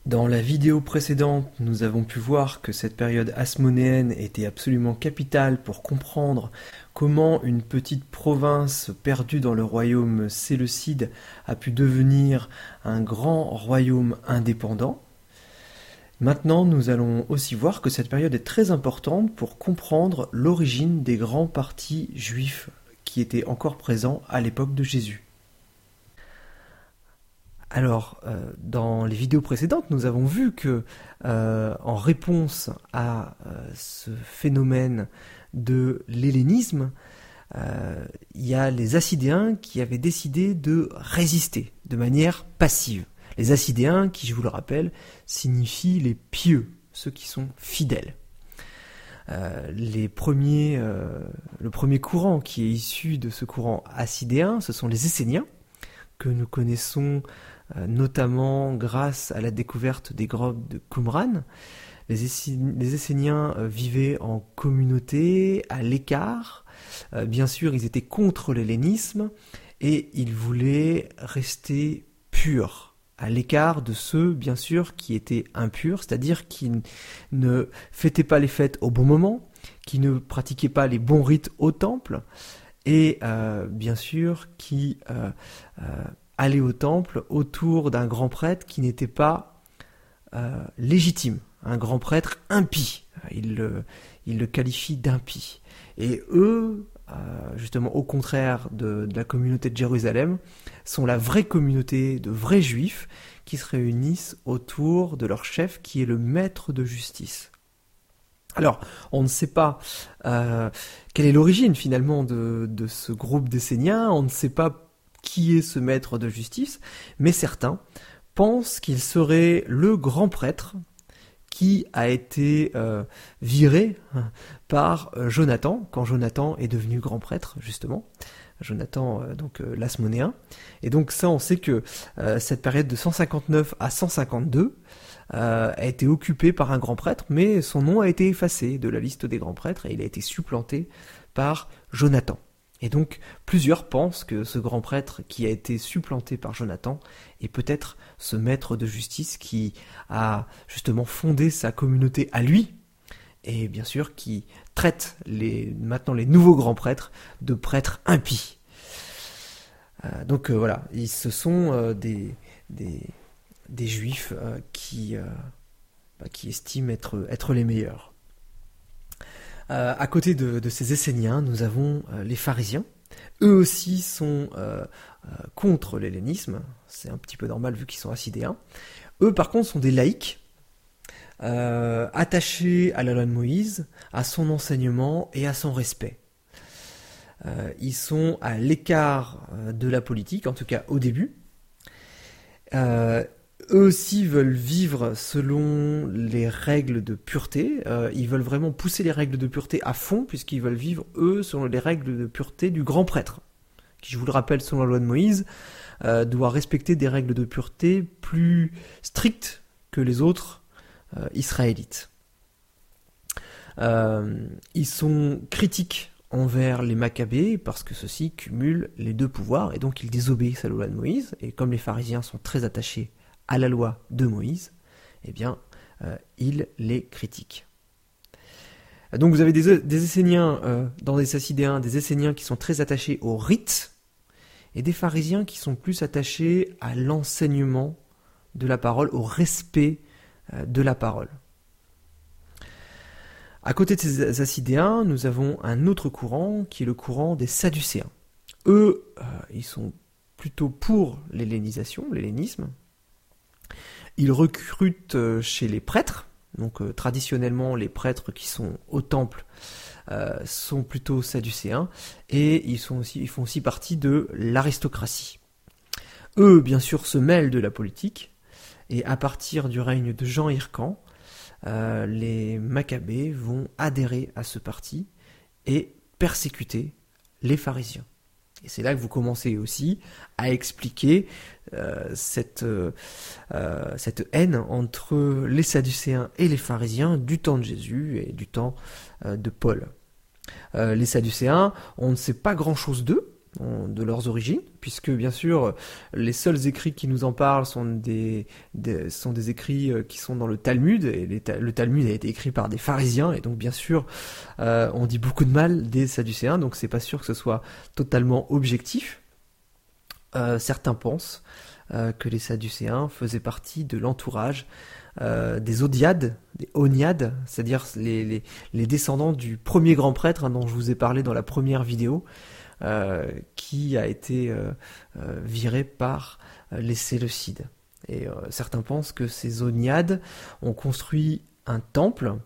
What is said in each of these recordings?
Dans la vidéo précédente, nous avons pu voir que cette période hasmonéenne était absolument capitale pour comprendre comment une petite province perdue dans le royaume séleucide a pu devenir un grand royaume indépendant. Maintenant, nous allons aussi voir que cette période est très importante pour comprendre l'origine des grands partis juifs qui étaient encore présents à l'époque de Jésus. Alors, dans les vidéos précédentes, nous avons vu que, en réponse à ce phénomène de l'hellénisme, il y a les Hassidéens qui avaient décidé de résister de manière passive. Les Hassidéens, qui, je vous le rappelle, signifient les pieux, ceux qui sont fidèles. Le premier courant qui est issu de ce courant hassidéen, ce sont les Esséniens, que nous connaissons notamment grâce à la découverte des grottes de Qumran. Les Esséniens vivaient en communauté, à l'écart. Bien sûr, ils étaient contre l'hellénisme et ils voulaient rester purs, à l'écart de ceux, bien sûr, qui étaient impurs, c'est-à-dire qui ne fêtaient pas les fêtes au bon moment, qui ne pratiquaient pas les bons rites au temple, et bien sûr qui allaient au temple autour d'un grand prêtre qui n'était pas légitime, un grand prêtre impie. Il le qualifie d'impie. Et eux, justement au contraire de la communauté de Jérusalem, sont la vraie communauté de vrais juifs qui se réunissent autour de leur chef qui est le maître de justice. Alors, on ne sait pas quelle est l'origine finalement de ce groupe d'Esséniens, on ne sait pas qui est ce maître de justice, mais certains pensent qu'il serait le grand prêtre qui a été viré par Jonathan, quand Jonathan est devenu grand prêtre, justement. Jonathan, l'hasmonéen. Et donc ça, on sait que cette période de 159 à 152 a été occupée par un grand prêtre, mais son nom a été effacé de la liste des grands prêtres et il a été supplanté par Jonathan. Et donc, plusieurs pensent que ce grand prêtre qui a été supplanté par Jonathan est peut-être ce maître de justice qui a justement fondé sa communauté à lui, et bien sûr qui traite maintenant les nouveaux grands prêtres de prêtres impies. Voilà, ce sont des juifs qui estiment être les meilleurs. À côté de ces Esséniens, nous avons les pharisiens. Eux aussi sont contre l'hellénisme. C'est un petit peu normal vu qu'ils sont hassidéens. Eux, par contre, sont des laïcs, attachés à la loi de Moïse, à son enseignement et à son respect. Ils sont à l'écart de la politique, en tout cas au début. Eux aussi veulent vivre selon les règles de pureté. Ils veulent vraiment pousser les règles de pureté à fond, puisqu'ils veulent vivre, eux, selon les règles de pureté du grand prêtre, qui, je vous le rappelle, selon la loi de Moïse, doit respecter des règles de pureté plus strictes que les autres israélites. Ils sont critiques envers les Maccabées, parce que ceux-ci cumulent les deux pouvoirs, et donc ils désobéissent à la loi de Moïse, et comme les pharisiens sont très attachés à la loi de Moïse, eh bien, il les critique. Donc vous avez des Esséniens dans des Hassidéens, des Esséniens qui sont très attachés aux rites, et des pharisiens qui sont plus attachés à l'enseignement de la parole, au respect de la parole. À côté de ces Hassidéens, nous avons un autre courant qui est le courant des Sadducéens. Eux, ils sont plutôt pour l'hellénisme. Ils recrutent chez les prêtres, donc traditionnellement les prêtres qui sont au temple sont plutôt sadducéens, et ils font aussi partie de l'aristocratie. Eux, bien sûr, se mêlent de la politique, et à partir du règne de Jean Hircan, les Maccabées vont adhérer à ce parti et persécuter les pharisiens. Et c'est là que vous commencez aussi à expliquer cette haine entre les Sadducéens et les pharisiens du temps de Jésus et du temps de Paul. Les Sadducéens, on ne sait pas grand-chose d'eux. de leurs origines, puisque bien sûr les seuls écrits qui nous en parlent sont des écrits qui sont dans le Talmud, et le Talmud a été écrit par des pharisiens, et donc bien sûr on dit beaucoup de mal des Sadducéens, donc c'est pas sûr que ce soit totalement objectif. Certains pensent que les Sadducéens faisaient partie de l'entourage des Odiades, des Oniades, c'est-à-dire les descendants du premier grand prêtre dont je vous ai parlé dans la première vidéo, qui a été viré par les Séleucides. Et certains pensent que ces Oniades ont construit un temple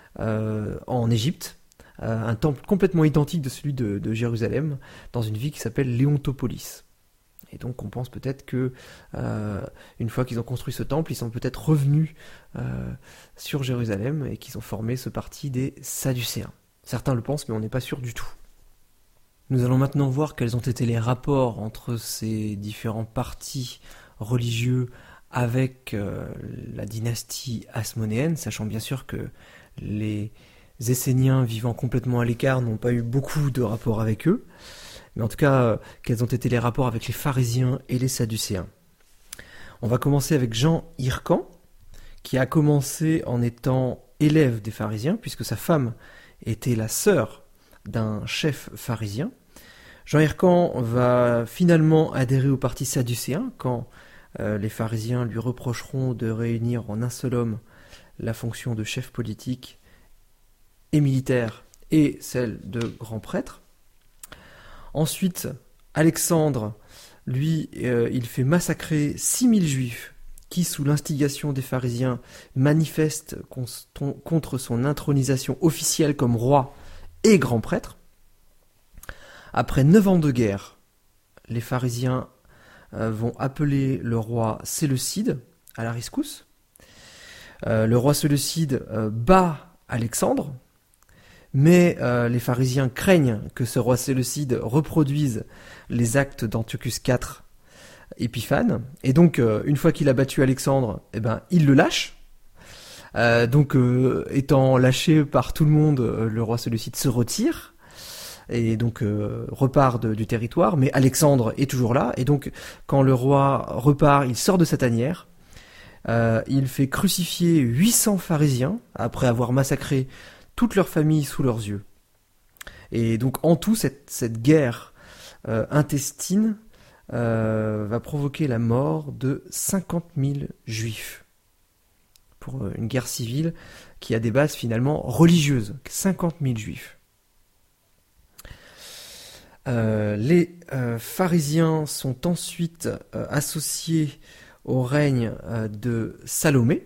en Égypte, un temple complètement identique de celui de Jérusalem, dans une ville qui s'appelle Léontopolis. Et donc on pense peut-être que une fois qu'ils ont construit ce temple, ils sont peut-être revenus sur Jérusalem et qu'ils ont formé ce parti des Sadducéens. Certains le pensent, mais on n'est pas sûr du tout. Nous allons maintenant voir quels ont été les rapports entre ces différents partis religieux avec la dynastie hasmonéenne, sachant bien sûr que les Esséniens vivant complètement à l'écart n'ont pas eu beaucoup de rapports avec eux. Mais en tout cas, quels ont été les rapports avec les pharisiens et les sadducéens. On va commencer avec Jean Hircan, qui a commencé en étant élève des pharisiens, puisque sa femme était la sœur d'un chef pharisien. Jean Hircan va finalement adhérer au parti sadducéen, quand les pharisiens lui reprocheront de réunir en un seul homme la fonction de chef politique et militaire et celle de grand prêtre. Ensuite, Alexandre, lui, il fait massacrer 6000 juifs qui, sous l'instigation des pharisiens, manifestent contre son intronisation officielle comme roi et grand prêtre. Après 9 ans de guerre, les pharisiens vont appeler le roi Séleucide à la rescousse. Le roi Séleucide bat Alexandre, mais les pharisiens craignent que ce roi Séleucide reproduise les actes d'Antiochus IV Épiphane, et donc une fois qu'il a battu Alexandre, il le lâche. Étant lâché par tout le monde, le roi Séleucide se retire, et donc repart du territoire, mais Alexandre est toujours là, et donc quand le roi repart, il sort de sa tanière, il fait crucifier 800 pharisiens, après avoir massacré toute leur famille sous leurs yeux. Et donc en tout, cette guerre intestine va provoquer la mort de 50 000 juifs, pour une guerre civile qui a des bases finalement religieuses. 50 000 juifs. Les pharisiens sont ensuite associés au règne de Salomé,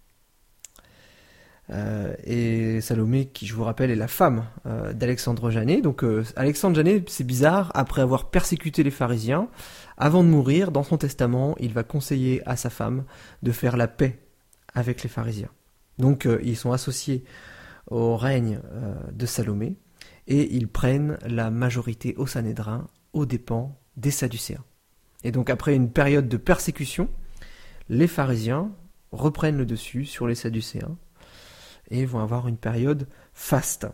et Salomé, qui je vous rappelle est la femme d'Alexandre Janet. Donc Alexandre Janet, c'est bizarre, après avoir persécuté les pharisiens, avant de mourir, dans son testament, il va conseiller à sa femme de faire la paix avec les pharisiens. Donc ils sont associés au règne de Salomé, et ils prennent la majorité au Sanhédrin aux dépens des Sadducéens. Et donc après une période de persécution, les pharisiens reprennent le dessus sur les Sadducéens, et vont avoir une période faste.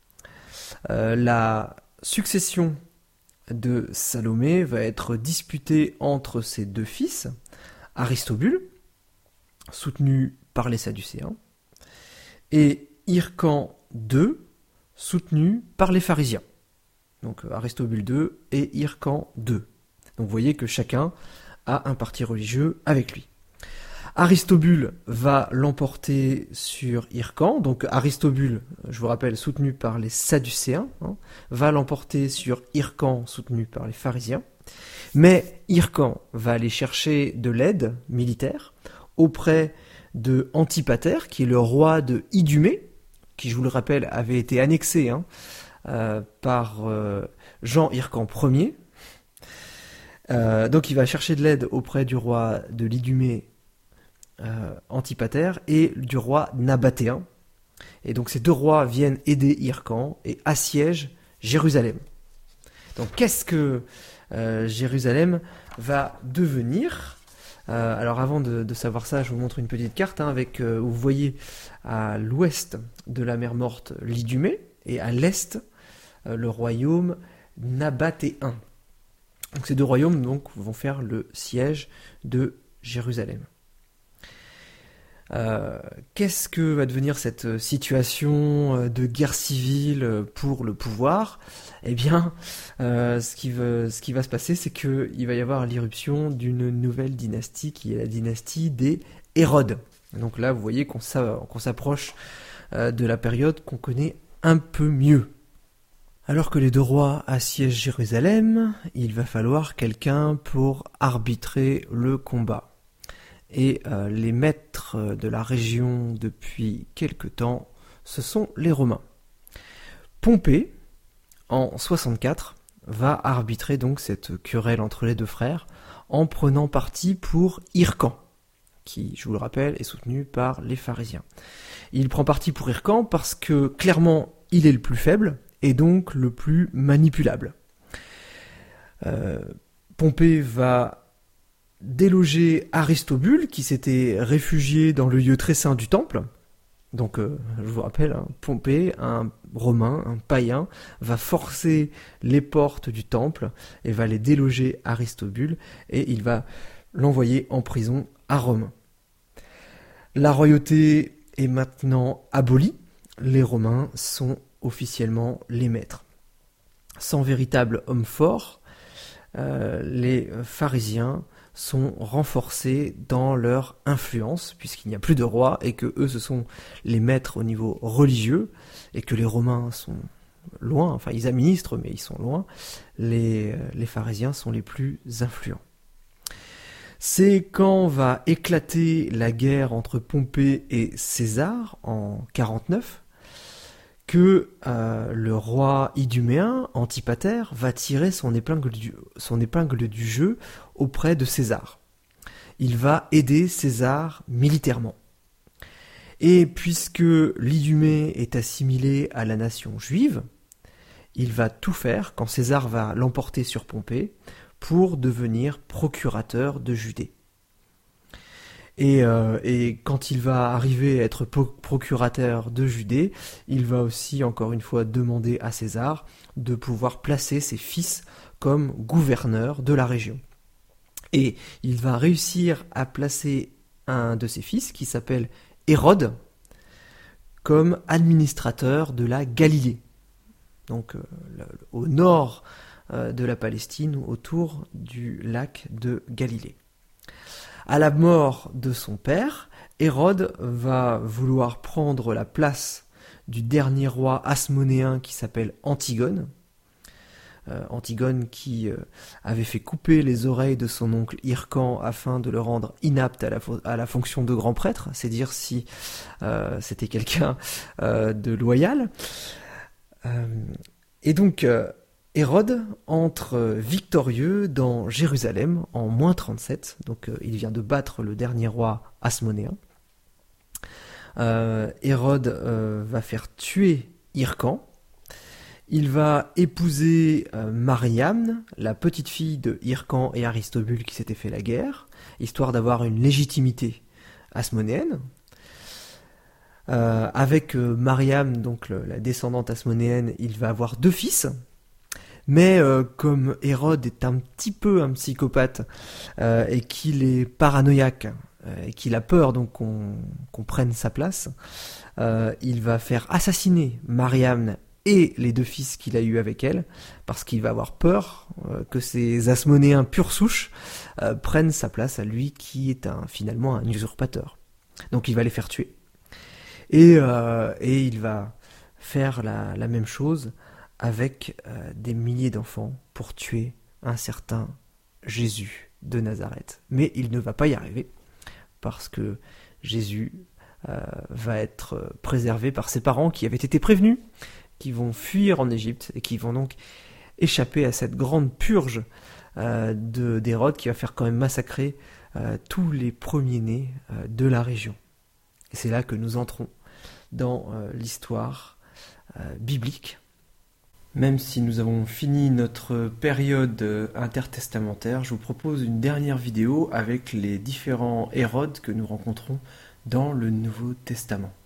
La succession de Salomé va être disputée entre ses deux fils, Aristobule, soutenu par les Sadducéens, et Hircan II, soutenu par les pharisiens. Donc Aristobule II et Hircan II. Donc vous voyez que chacun a un parti religieux avec lui. Aristobule va l'emporter sur Hircan, donc Aristobule, je vous rappelle, soutenu par les Sadducéens, va l'emporter sur Hircan, soutenu par les pharisiens, mais Hircan va aller chercher de l'aide militaire auprès de Antipater, qui est le roi de Idumée, qui, je vous le rappelle, avait été annexé par Jean Hircan Ier. Donc il va chercher de l'aide auprès du roi de l'Idumée, Antipater, et du roi nabatéen. Et donc ces deux rois viennent aider Hircan et assiègent Jérusalem. Donc qu'est-ce que Jérusalem va devenir ? Alors avant de savoir ça, je vous montre une petite carte avec où vous voyez à l'ouest de la mer Morte l'Idumée et à l'est le royaume nabatéen. Donc ces deux royaumes donc, vont faire le siège de Jérusalem. Qu'est-ce que va devenir cette situation de guerre civile pour le pouvoir? Eh bien, ce qui va se passer, c'est qu'il va y avoir l'irruption d'une nouvelle dynastie qui est la dynastie des Hérodes. Donc là, vous voyez qu'on s'approche de la période qu'on connaît un peu mieux. Alors que les deux rois assiègent Jérusalem, il va falloir quelqu'un pour arbitrer le combat. Et les maîtres de la région depuis quelque temps, ce sont les Romains. Pompée, en 64, va arbitrer donc cette querelle entre les deux frères en prenant parti pour Hircan, qui, je vous le rappelle, est soutenu par les pharisiens. Il prend parti pour Hircan parce que, clairement, il est le plus faible et donc le plus manipulable. Pompée va déloger Aristobule, qui s'était réfugié dans le lieu très saint du temple. Donc, je vous rappelle, Pompée, un Romain, un païen, va forcer les portes du temple et va les déloger Aristobule, et il va l'envoyer en prison à Rome. La royauté est maintenant abolie, les Romains sont officiellement les maîtres. Sans véritable homme fort, les pharisiens sont renforcés dans leur influence, puisqu'il n'y a plus de roi, et que eux, ce sont les maîtres au niveau religieux, et que les Romains sont loin, enfin ils administrent, mais ils sont loin, les pharisiens sont les plus influents. C'est quand va éclater la guerre entre Pompée et César, en 49, que le roi iduméen, Antipater, va tirer son épingle du jeu auprès de César. Il va aider César militairement. Et puisque l'Idumée est assimilé à la nation juive, il va tout faire, quand César va l'emporter sur Pompée, pour devenir procurateur de Judée. Et quand il va arriver à être procurateur de Judée, il va aussi, encore une fois, demander à César de pouvoir placer ses fils comme gouverneurs de la région. Et il va réussir à placer un de ses fils, qui s'appelle Hérode, comme administrateur de la Galilée. Donc au nord de la Palestine, autour du lac de Galilée. À la mort de son père, Hérode va vouloir prendre la place du dernier roi hasmonéen qui s'appelle Antigone. Antigone qui avait fait couper les oreilles de son oncle Hircan afin de le rendre inapte à la fonction de grand prêtre, c'est dire si c'était quelqu'un de loyal. Et donc Hérode entre victorieux dans Jérusalem en moins 37, donc il vient de battre le dernier roi hasmonéen. Hérode va faire tuer Hircan. Il va épouser Mariamne, la petite fille de Hircan et Aristobule qui s'étaient fait la guerre, histoire d'avoir une légitimité hasmonéenne. Avec Mariamne, donc la descendante hasmonéenne, il va avoir 2 fils. Mais comme Hérode est un petit peu un psychopathe et qu'il est paranoïaque et qu'il a peur donc qu'on prenne sa place, il va faire assassiner Mariamne et les 2 fils qu'il a eus avec elle, parce qu'il va avoir peur que ces Hasmonéens pure souche prennent sa place à lui, qui est finalement un usurpateur. Donc il va les faire tuer. Et il va faire la même chose avec des milliers d'enfants pour tuer un certain Jésus de Nazareth. Mais il ne va pas y arriver, parce que Jésus va être préservé par ses parents qui avaient été prévenus, qui vont fuir en Égypte et qui vont donc échapper à cette grande purge d'Hérode qui va faire quand même massacrer tous les premiers-nés de la région. Et c'est là que nous entrons dans l'histoire biblique. Même si nous avons fini notre période intertestamentaire, je vous propose une dernière vidéo avec les différents Hérodes que nous rencontrons dans le Nouveau Testament.